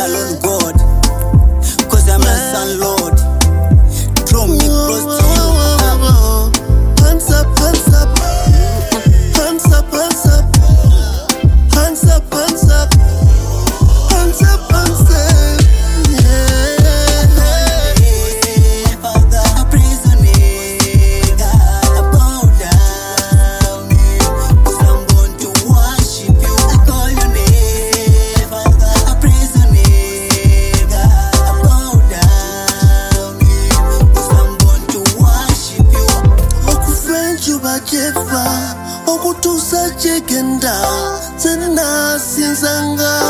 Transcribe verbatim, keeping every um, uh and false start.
alone God, cause I'm your son, Lord. Draw me close to you. Uh. Hands up, hands up, hands up, hands up, hands up, hands up, hands up, hands up, yeah. Father, I praise your name, God, I bow down, cause I'm born to worship you. I call your name, Father, I praise your name, God, I bow down, cause I'm born to worship you. Okufenju bajefa, okutusa chekenda, tena sinzanga.